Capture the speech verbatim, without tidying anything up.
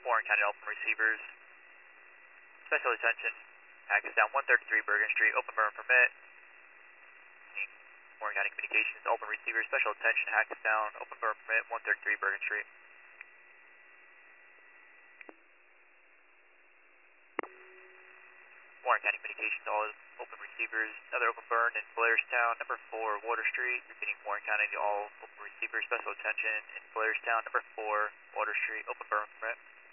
Warren County open receivers. Special attention, Hackettstown one thirty-three Bergen Street, open burn permit. Warren County Communications, open receivers, special attention, Hackettstown, open burn permit, one thirty-three Bergen Street. Warren County Communications, all open receivers, another open burn in Blairstown, number four, Water Street. Repeating, Warren County, all open receivers, special attention in Blairstown, number four, Water Street, open burn permit.